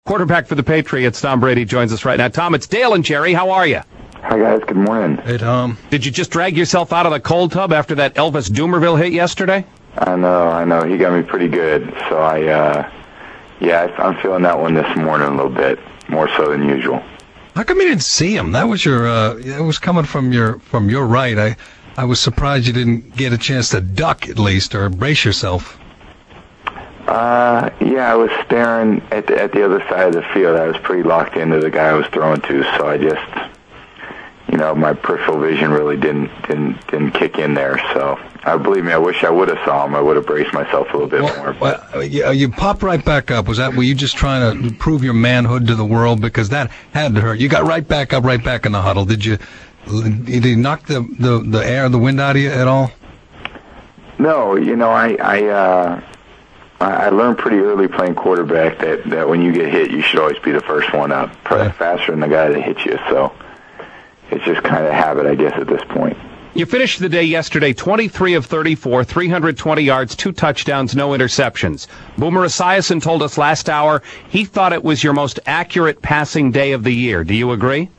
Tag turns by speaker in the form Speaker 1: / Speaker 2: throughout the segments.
Speaker 1: Quarterback for the Patriots, Tom Brady, joins us right now. Tom, it's Dale and Jerry. How are you?
Speaker 2: Hi, guys. Good morning.
Speaker 3: Hey, Tom.
Speaker 1: Did you just drag yourself out of the cold tub after that Elvis Dumervil hit yesterday?
Speaker 2: I know. He got me pretty good. So I'm feeling that one this morning a little bit more so than usual.
Speaker 3: How come you didn't see him? That was it was coming from your right. I was surprised you didn't get a chance to duck at least or brace yourself.
Speaker 2: I was staring at the other side of the field. I was pretty locked into the guy I was throwing to, so I just, my peripheral vision really didn't kick in there. So, believe me, I wish I would have saw him. I would have braced myself a little bit more.
Speaker 3: But you popped right back up. Were you just trying to prove your manhood to the world? Because that had to hurt. You got right back up, right back in the huddle. Did you knock the wind out of you at all?
Speaker 2: No, I learned pretty early playing quarterback that when you get hit, you should always be the first one up, probably faster than the guy that hit you. So it's just kind of habit, I guess, at this point.
Speaker 1: You finished the day yesterday 23 of 34, 320 yards, 2 touchdowns, no interceptions. Boomer Esiason told us last hour he thought it was your most accurate passing day of the year. Do you agree?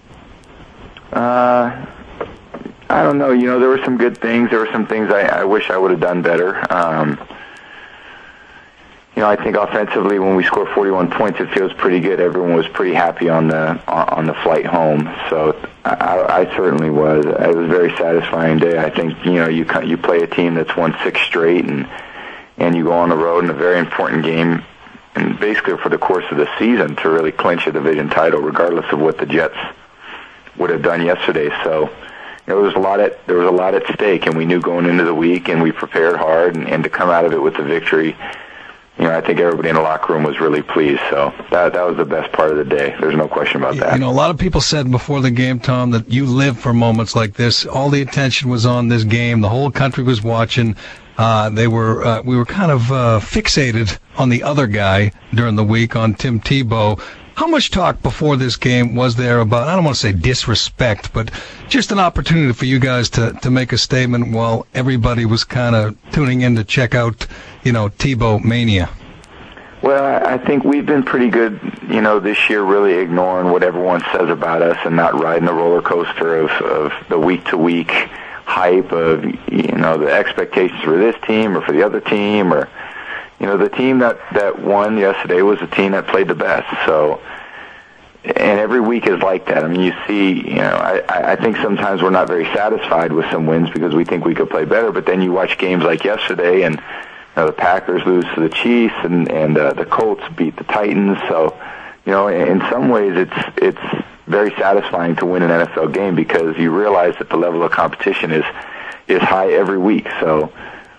Speaker 2: I don't know. There were some good things. There were some things I wish I would have done better. I think offensively, when we score 41 points, it feels pretty good. Everyone was pretty happy on the flight home. So I certainly was. It was a very satisfying day. I think you play a team that's won 6 straight, and you go on the road in a very important game, and basically for the course of the season to really clinch a division title, regardless of what the Jets would have done yesterday. So there was a lot at stake, and we knew going into the week, and we prepared hard, and to come out of it with the victory. I think everybody in the locker room was really pleased. So that was the best part of the day. There's no question about that.
Speaker 3: A lot of people said before the game, Tom, that you live for moments like this. All the attention was on this game. The whole country was watching. We were kind of fixated on the other guy during the week, on Tim Tebow. How much talk before this game was there about, I don't want to say disrespect, but just an opportunity for you guys to make a statement while everybody was kind of tuning in to check out, Tebow mania?
Speaker 2: Well, I think we've been pretty good, this year, really ignoring what everyone says about us and not riding the roller coaster of the week-to-week hype of, the expectations for this team or for the other team, or the team that won yesterday was the team that played the best. So, and every week is like that. I mean, you see, I think sometimes we're not very satisfied with some wins because we think we could play better. But then you watch games like yesterday, and the Packers lose to the Chiefs, and the Colts beat the Titans. So, in some ways, it's very satisfying to win an NFL game because you realize that the level of competition is high every week. So.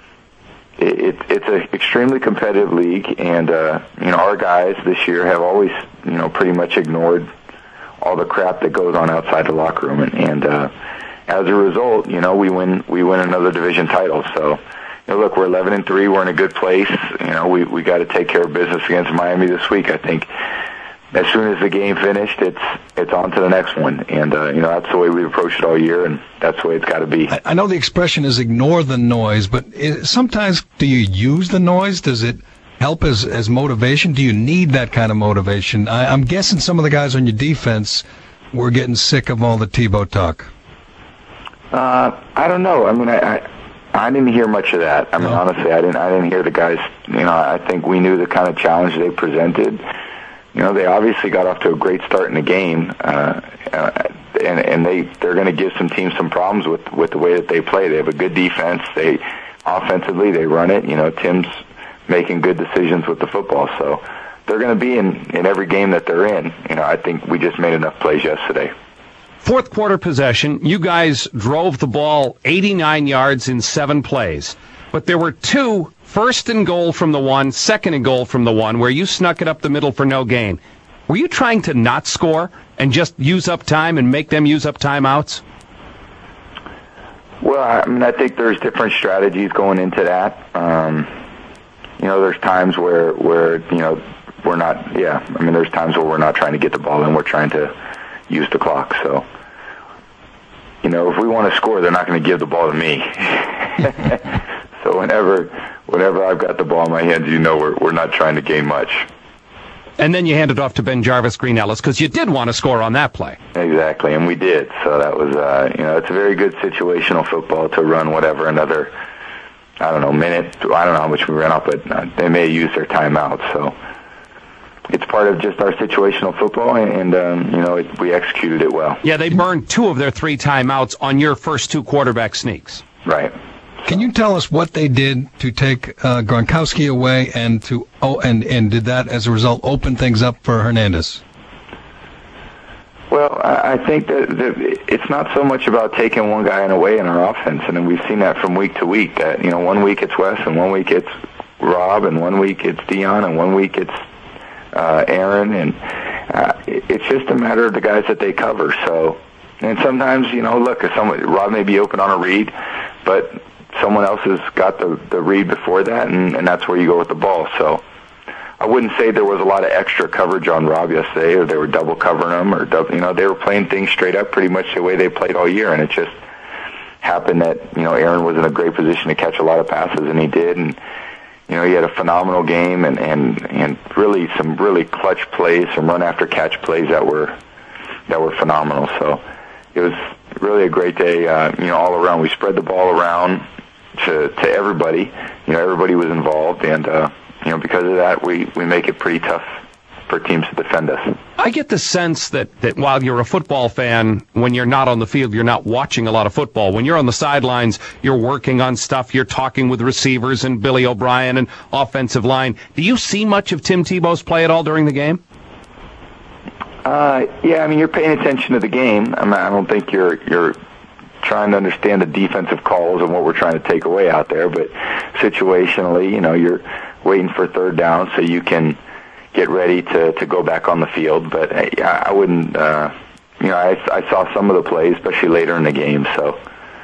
Speaker 2: It's an extremely competitive league, and our guys this year have always pretty much ignored all the crap that goes on outside the locker room, and as a result, we win another division title. So look, we're 11-3, we're in a good place. We got to take care of business against Miami this week. I think as soon as the game finished, it's on to the next one, and that's the way we approach it all year, and that's the way it's got to be.
Speaker 3: I know the expression is ignore the noise, but sometimes do you use the noise? Does it help as motivation? Do you need that kind of motivation? I'm guessing some of the guys on your defense were getting sick of all the Tebow talk.
Speaker 2: I don't know. I mean, I didn't hear much of that. I mean, honestly, I didn't hear the guys. I think we knew the kind of challenge they presented. They obviously got off to a great start in the game, and they're going to give some teams some problems with the way that they play. They have a good defense. Offensively, they run it. Tim's making good decisions with the football, so they're going to be in every game that they're in. I think we just made enough plays yesterday.
Speaker 1: Fourth quarter possession, you guys drove the ball 89 yards in 7 plays, but there were 2 first and goal from the 1, second and goal from the 1, where you snuck it up the middle for no gain. Were you trying to not score and just use up time and make them use up timeouts?
Speaker 2: Well, I think there's different strategies going into that. There's times where we're not. There's times where we're not trying to get the ball in. We're trying to use the clock. So, if we want to score, they're not going to give the ball to me. So whenever I've got the ball in my hands, we're not trying to gain much.
Speaker 1: And then you hand it off to Ben Jarvis Green Ellis because you did want to score on that play.
Speaker 2: Exactly, and we did. So that was, it's a very good situational football to run whatever another, minute. I don't know how much we ran up, but they may use their timeout. So it's part of just our situational football, and we executed it well.
Speaker 1: Yeah, they burned 2 of their 3 timeouts on your first 2 quarterback sneaks.
Speaker 2: Right.
Speaker 3: Can you tell us what they did to take Gronkowski away and did that as a result open things up for Hernandez?
Speaker 2: Well, I think that it's not so much about taking one guy away in our offense, and we've seen that from week to week. That 1 week it's Wes, and 1 week it's Rob, and 1 week it's Dion, and 1 week it's Aaron, and it's just a matter of the guys that they cover. So, and sometimes look, if Rob may be open on a read, but someone else has got the read before that, and that's where you go with the ball. So I wouldn't say there was a lot of extra coverage on Rob yesterday, or they were double covering him, or they were playing things straight up pretty much the way they played all year, and it just happened that Aaron was in a great position to catch a lot of passes, and he did, and he had a phenomenal game, and really some really clutch plays, some run after catch plays that were phenomenal. So it was really a great day, all around. We spread the ball around to everybody. Everybody was involved, and because of that, we make it pretty tough for teams to defend us.
Speaker 1: I get the sense that while you're a football fan, when you're not on the field, you're not watching a lot of football. When you're on the sidelines, you're working on stuff, you're talking with receivers and Billy O'Brien and offensive line. Do you see much of Tim Tebow's play at all during the game?
Speaker 2: Yeah, you're paying attention to the game. I don't think you're trying to understand the defensive calls and what we're trying to take away out there, but situationally, you're waiting for third down so you can get ready to go back on the field. But I wouldn't, I saw some of the plays, especially later in the game. So,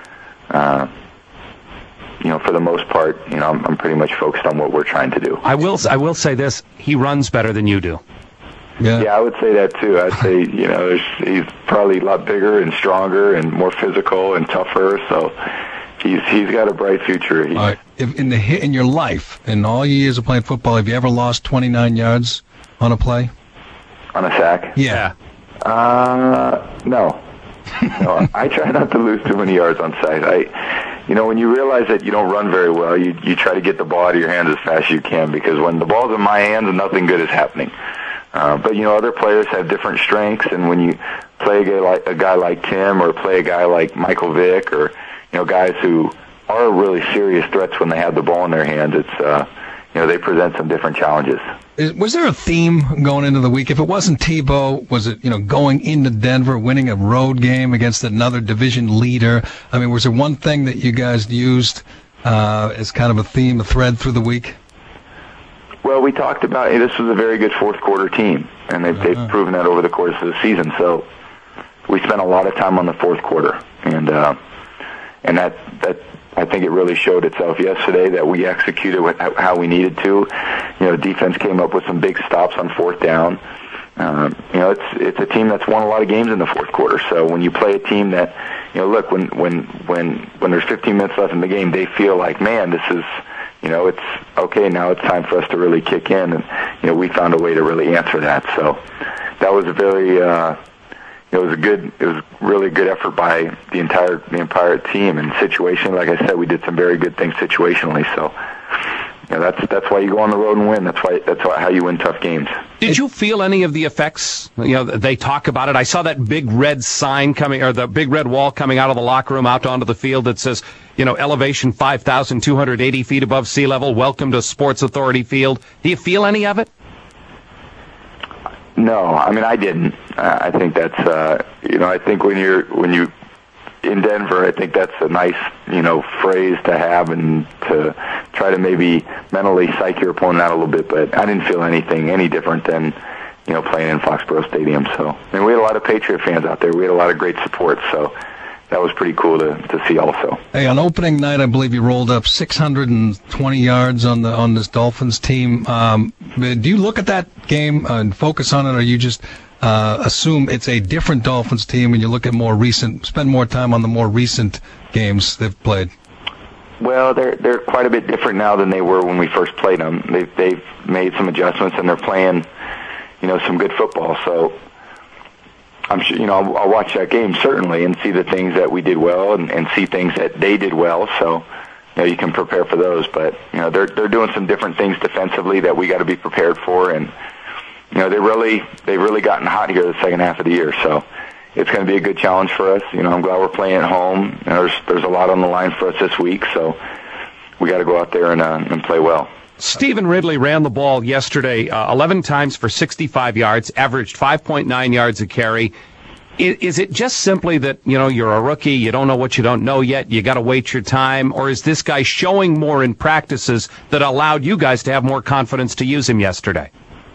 Speaker 2: for the most part, I'm pretty much focused on what we're trying to do.
Speaker 1: I will say this: he runs better than you do.
Speaker 2: Yeah, I would say that too. I'd say he's probably a lot bigger and stronger and more physical and tougher. So he's got a bright future.
Speaker 3: All right. In your life, in all your years of playing football, have you ever lost 29 yards on a play?
Speaker 2: On a sack?
Speaker 3: Yeah.
Speaker 2: No. No, I try not to lose too many yards on sight. When you realize that you don't run very well, you try to get the ball out of your hands as fast as you can, because when the ball's in my hands, nothing good is happening. But other players have different strengths, and when you play a guy like Tim, or play a guy like Michael Vick, or guys who are really serious threats when they have the ball in their hands, it's they present some different challenges.
Speaker 3: Was there a theme going into the week? If it wasn't Tebow, was it going into Denver, winning a road game against another division leader? Was there one thing that you guys used as kind of a theme, a thread through the week?
Speaker 2: Well, we talked about this was a very good fourth quarter team, and they've proven that over the course of the season. So we spent a lot of time on the fourth quarter, and that I think it really showed itself yesterday that we executed how we needed to. Defense came up with some big stops on fourth down. It's a team that's won a lot of games in the fourth quarter. So when you play a team that, look, when there's 15 minutes left in the game, they feel like, man, this is. It's okay, now it's time for us to really kick in, and we found a way to really answer that. So that was a very it was really good effort by the entire team, and situationally, like I said, we did some very good things situationally. So that's why you go on the road and win. That's how you win tough games.
Speaker 1: Did you feel any of the effects? They talk about it. I saw that big red sign coming, or the big red wall coming out of the locker room out onto the field that says, elevation 5,280 feet above sea level. Welcome to Sports Authority Field. Do you feel any of it?
Speaker 2: No, I didn't. I think that's I think when you in Denver, I think that's a nice phrase to have, and to try to maybe mentally psych your opponent out a little bit. But I didn't feel anything any different than playing in Foxborough Stadium. So we had a lot of Patriot fans out there. We had a lot of great support. So that was pretty cool to see also.
Speaker 3: Hey, on opening night, I believe you rolled up 620 yards on this Dolphins team. Do you look at that game and focus on it, or you just assume it's a different Dolphins team and you look at spend more time on the more recent games they've played?
Speaker 2: Well, they're quite a bit different now than they were when we first played them. They've made some adjustments, and they're playing some good football. So I'm sure, I'll watch that game certainly and see the things that we did well and see things that they did well. So, you can prepare for those. But, they're doing some different things defensively that we got to be prepared for. And, they've really gotten hot here the second half of the year. So it's going to be a good challenge for us. I'm glad we're playing at home. There's a lot on the line for us this week. So we got to go out there and play well.
Speaker 1: Stephen Ridley ran the ball yesterday 11 times for 65 yards, averaged 5.9 yards a carry. Is it just simply that, you're a rookie, you don't know what you don't know yet, you got to wait your time, or is this guy showing more in practices that allowed you guys to have more confidence to use him yesterday?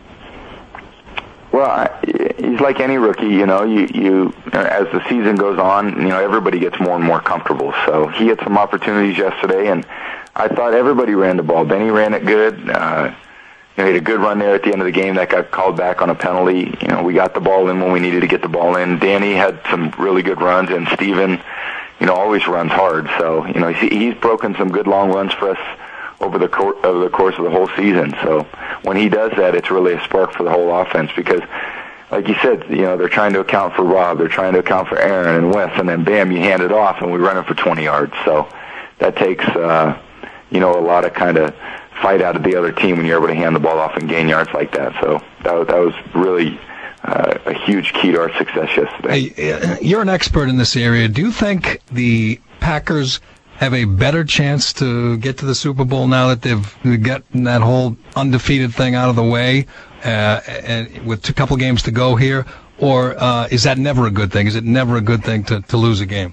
Speaker 2: Well, he's like any rookie, you as the season goes on, everybody gets more and more comfortable. So he had some opportunities yesterday, and I thought everybody ran the ball. Benny ran it good. He had a good run there at the end of the game that got called back on a penalty. We got the ball in when we needed to get the ball in. Danny had some really good runs, and Steven, always runs hard. So, he's broken some good long runs for us over the course of the whole season. So when he does that, it's really a spark for the whole offense because, like you said, they're trying to account for Rob, they're trying to account for Aaron and Wes, and then bam, you hand it off, and we run it for 20 yards. So that takes, a lot of kind of fight out of the other team when you're able to hand the ball off and gain yards like that. So that was really a huge key to our success yesterday.
Speaker 3: Hey, you're an expert in this area. Do you think the Packers have a better chance to get to the Super Bowl now that they've gotten that whole undefeated thing out of the way, and with a couple games to go here? Or is that never a good thing? Is it never a good thing to lose a game?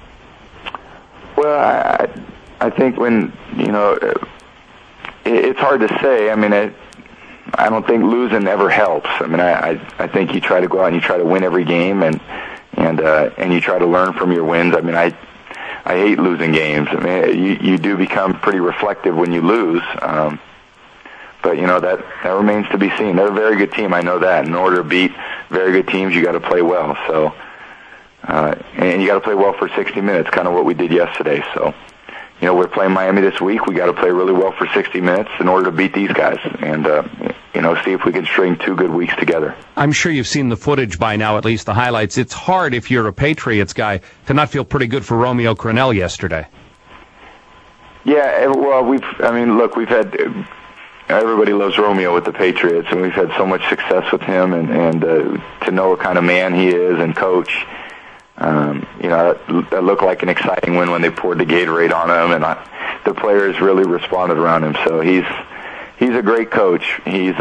Speaker 2: Well, I think when, it's hard to say. I mean, I don't think losing ever helps. I mean, I think you try to go out and you try to win every game and you try to learn from your wins. I mean, I hate losing games. I mean, you do become pretty reflective when you lose. But, that remains to be seen. They're a very good team, I know that. In order to beat very good teams, you got to play well. So, and you got to play well for 60 minutes, kind of what we did yesterday. So, we're playing Miami this week. We got to play really well for 60 minutes in order to beat these guys and, see if we can string 2 good weeks together.
Speaker 1: I'm sure you've seen the footage by now, at least the highlights. It's hard if you're a Patriots guy to not feel pretty good for Romeo Crennel yesterday.
Speaker 2: Yeah, well, we've had, everybody loves Romeo with the Patriots, and we've had so much success with him and to know what kind of man he is and coach. That looked like an exciting win when they poured the Gatorade on him, and the players really responded around him. So he's a great coach. He's,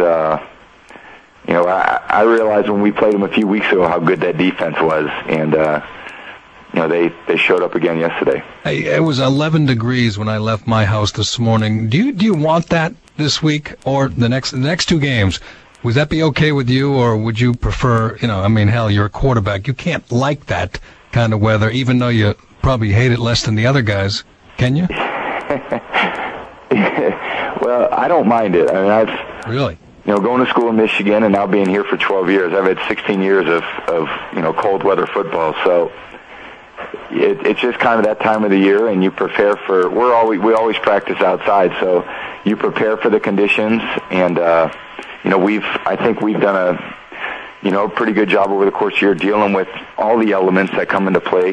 Speaker 2: I realized when we played him a few weeks ago how good that defense was, and they showed up again yesterday.
Speaker 3: Hey, it was 11 degrees when I left my house this morning. Do you want that this week or the next 2 games? Would that be okay with you, or would you prefer, hell, you're a quarterback. You can't like that kind of weather, even though you probably hate it less than the other guys. Can you?
Speaker 2: Well, I don't mind it. I mean,
Speaker 3: Really?
Speaker 2: Going to school in Michigan and now being here for 12 years, I've had 16 years of cold weather football. So it's just kind of that time of the year, and you prepare for, we always practice outside, so you prepare for the conditions, and, I think we've done a pretty good job over the course of the year dealing with all the elements that come into play,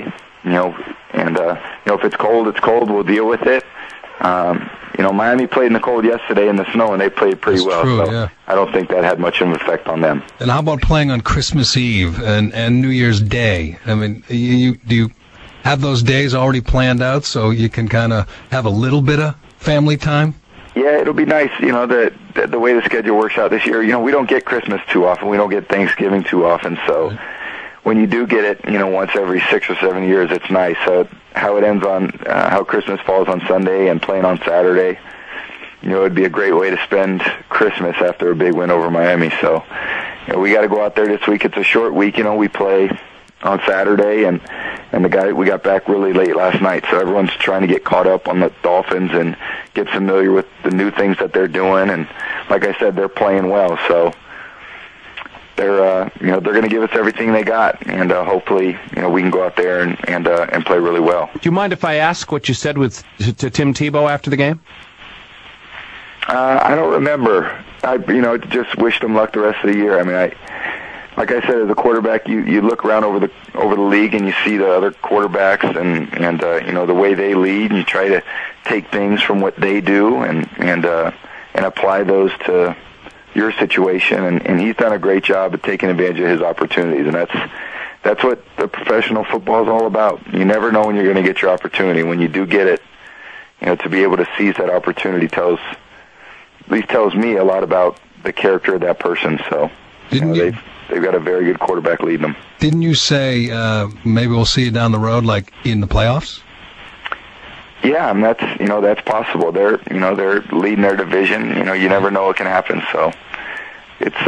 Speaker 2: if it's cold, we'll deal with it. Miami played in the cold yesterday in the snow, and they played pretty well.
Speaker 3: True,
Speaker 2: so
Speaker 3: yeah.
Speaker 2: I don't think that had much of an effect on them.
Speaker 3: And how about playing on Christmas Eve and New Year's Day? I mean, do you have those days already planned out so you can kind of have a little bit of family time?
Speaker 2: Yeah, it'll be nice, the way the schedule works out this year. We don't get Christmas too often. We don't get Thanksgiving too often. So when you do get it, once every 6 or 7 years, it's nice. How it ends on, how Christmas falls on Sunday and playing on Saturday, it'd be a great way to spend Christmas after a big win over Miami. So, we got to go out there this week. It's a short week. We play on Saturday, and we got back really late last night, so everyone's trying to get caught up on the Dolphins and get familiar with the new things that they're doing. And like I said, they're playing well, so they're going to give us everything they got, and hopefully we can go out there and play really well.
Speaker 1: Do you mind if I ask what you said to Tim Tebow after the game?
Speaker 2: I don't remember. I just wished him luck the rest of the year. I mean, like I said, as a quarterback, you look around over the league and you see the other quarterbacks and the way they lead, and you try to take things from what they do and apply those to your situation. And he's done a great job at taking advantage of his opportunities, and that's what the professional football is all about. You never know when you're going to get your opportunity. When you do get it, to be able to seize that opportunity tells me a lot about the character of that person. So they've got a very good quarterback leading them.
Speaker 3: Didn't you say maybe we'll see you down the road, like in the playoffs?
Speaker 2: Yeah, and that's possible. They're leading their division. You never know what can happen. So it's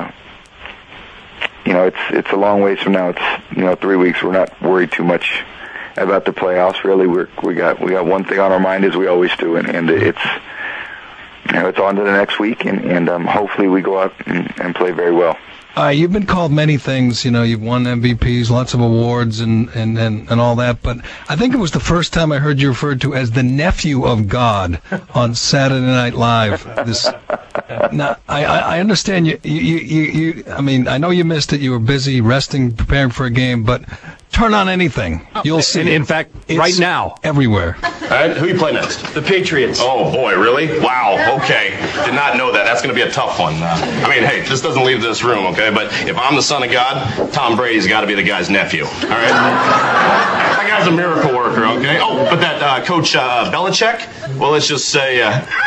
Speaker 2: it's a long ways from now. It's 3 weeks. We're not worried too much about the playoffs. Really, we got one thing on our mind, as we always do, and it's it's on to the next week, and hopefully we go out and play very well.
Speaker 3: You've been called many things. You've won MVPs, lots of awards, and all that. But I think it was the first time I heard you referred to as the nephew of God on Saturday Night Live. Now, I understand you. I mean, I know you missed it. You were busy resting, preparing for a game. But turn on anything, you'll see.
Speaker 1: And in fact, right now,
Speaker 3: everywhere.
Speaker 4: All right, who you play next?
Speaker 5: The Patriots.
Speaker 4: Oh boy, really? Wow. Okay, did not know that. That's going to be a tough one. I mean, hey, this doesn't leave this room, okay? But if I'm the son of God, Tom Brady's got to be the guy's nephew. All right. That guy's a miracle worker, okay? Oh, but that Coach Belichick. Well, let's just say.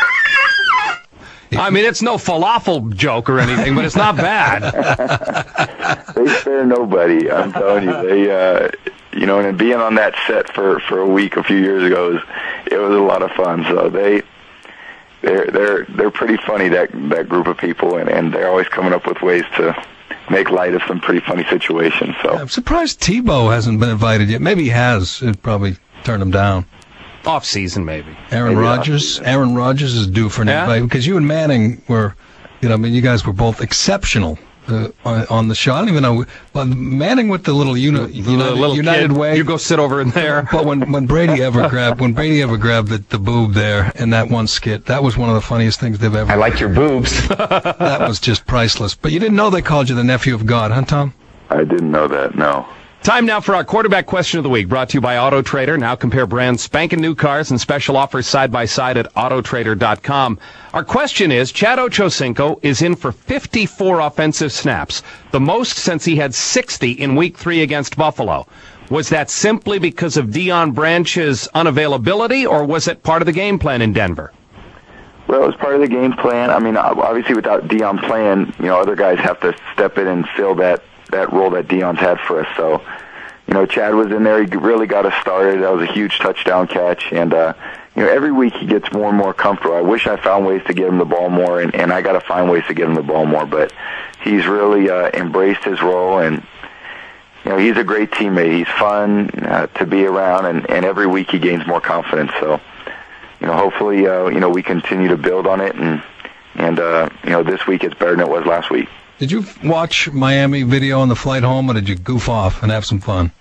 Speaker 1: I mean, it's no falafel joke or anything, but it's not bad.
Speaker 2: They spare nobody. I'm telling you, they, and being on that set for a week a few years ago, it was a lot of fun. So they're pretty funny, that group of people, and they're always coming up with ways to make light of some pretty funny situations. So
Speaker 3: I'm surprised Tebow hasn't been invited yet. Maybe he has. It probably turned him down.
Speaker 1: Off season, maybe.
Speaker 3: Aaron Rodgers is due for an invite, because you and Manning were, you guys were both exceptional on the show. I don't even know, but Manning with the little United Way.
Speaker 1: You go sit over in there.
Speaker 3: But when Brady ever grabbed the boob there in that one skit, that was one of the funniest things they've ever.
Speaker 5: I like your boobs.
Speaker 3: That was just priceless. But you didn't know they called you the nephew of God, huh, Tom?
Speaker 2: I didn't know that. No.
Speaker 1: Time now for our quarterback question of the week, brought to you by Auto Trader. Now compare brands, spanking new cars, and special offers side by side at autotrader.com. Our question is, Chad Ochocinco is in for 54 offensive snaps, the most since he had 60 in Week 3 against Buffalo. Was that simply because of Deion Branch's unavailability, or was it part of the game plan in Denver?
Speaker 2: Well, it was part of the game plan. I mean, obviously without Deion playing, other guys have to step in and fill that role that Deion's had for us. So, Chad was in there. He really got us started. That was a huge touchdown catch. And, every week he gets more and more comfortable. I wish I found ways to get him the ball more, and I got to find ways to get him the ball more. But he's really embraced his role, and, he's a great teammate. He's fun to be around, and every week he gains more confidence. So, hopefully, we continue to build on it, and this week it's better than it was last week.
Speaker 3: Did you watch Miami video on the flight home, or did you goof off and have some fun?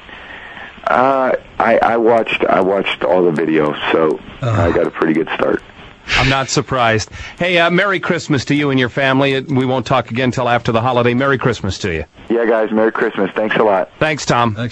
Speaker 2: I watched all the videos, so I got a pretty good start.
Speaker 1: I'm not surprised. Hey, Merry Christmas to you and your family. We won't talk again until after the holiday. Merry Christmas to you.
Speaker 2: Yeah, guys, Merry Christmas. Thanks a lot.
Speaker 1: Thanks, Tom.